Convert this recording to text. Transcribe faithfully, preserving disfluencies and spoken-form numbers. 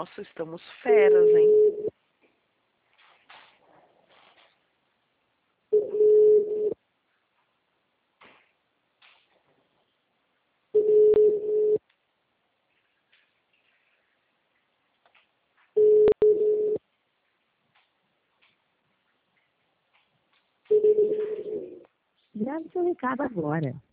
Nossa, estamos feras, hein? Grave seu recado agora.